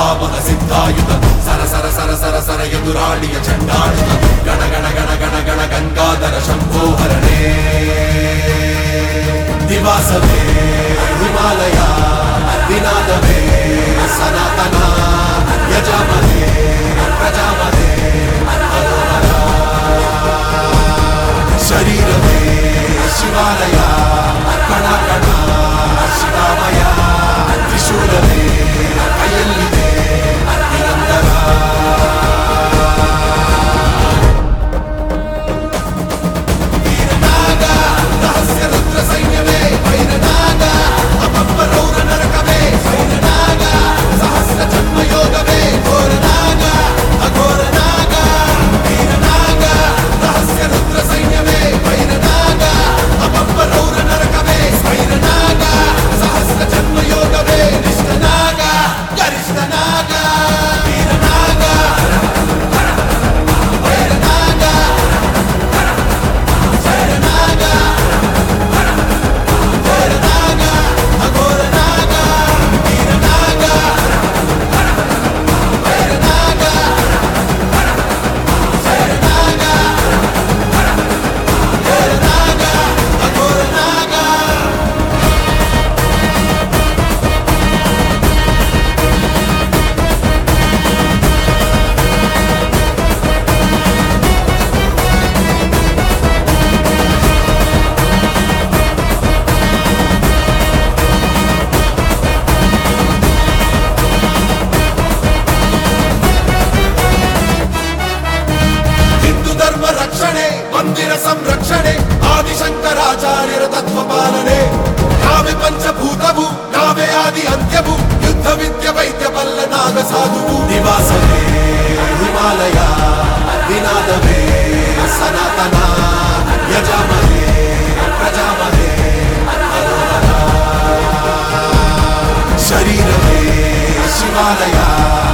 ಮಹಾಮಹ ಸಿದ್ಧಾಯುಧ ಸರ ಸರ ಸರ ಸರ ಸರ ಎದುರಾಳಿಯ ಚಂಡಾಳುತ ಗಣ ಗಣ ಗಣ ಗಣ ಗಣ ಗಂಗಾಧರ ಶಂಭೋ ಹರಣೇ ದಿವಾಸವೇ ಹಿಮಾಲಯ ವಿನಾದವೇ ಸನಾತನ ಯಜಾಮಹೇ ಪ್ರಜಾಮಹೇ ಶರೀರವೇ ಶಿವಾಲಯ ಕಣ ಕಣ ಶಿವಾಮಯ ತ್ರಿಶೂಲವೇ ಕೈಯಲ್ಲಿದೆ ನಿರಂತರ ವೀರನಾಗ ರಹಸ್ಯ ರುದ್ರ ಸೈನ್ಯವೇ ವೈರನಾಗ ಅಪಪ್ಪರೌರ ನರಕವೇ ವೈರನಾಗ ಸಹಸ್ರ ಜನ್ಮ ಯೋಗವೇ ಘೋರನಾಗ ಅಘೋರನಾಗ ವೀರನಾಗ ರಹಸ್ಯ ರುದ್ರ ಸೈನ್ಯವೇ ವೈರನಾಗ ಅಪಪ್ಪರೌರ ನರಕವೇ ವೈರನಾಗ ಸಹಸ್ರ ಜನ್ಮ ಯೋಗವೇ ನಿಷ್ಠನಾಗ ಗರಿಷ್ಠನಾಗ ವೀರನಾಗ ವೈರನಾಗ ಶರಣನಾಗ ಘೋರನಾಗ ಅಘೋರನಾಗ ವೀರನಾಗ ವೈರನಾಗ ಶರಣನಾಗ ಘೋರನಾಗ ಅಘೋರನಾಗ ಹಿಂದೂ ಧರ್ಮ ರಕ್ಷಣೆ ಮಂದಿರ ಸಂರಕ್ಷಣೆ ಆದಿಶಂಕರಾಚಾರ್ಯರ ತತ್ವ ಪಾಲನೆ ನಾವೇ ಪಂಚಭೂತವು ನಾವೇ ಆದಿ ಅಂತ್ಯವು ಯುದ್ಧ ವಿದ್ಯ ವೈದ್ಯ ಬಲ್ಲ ನಾಗ ಸಾಧುವು ನಿವಾಸವೇ ಹಿಮಾಲಯ ವಿನಾದವೇ ಸನಾತನ ಯಜಾಮಹೇ ಪ್ರಜಾಮಹೇ ಶರೀರವೇ ಶಿವಾಲಯ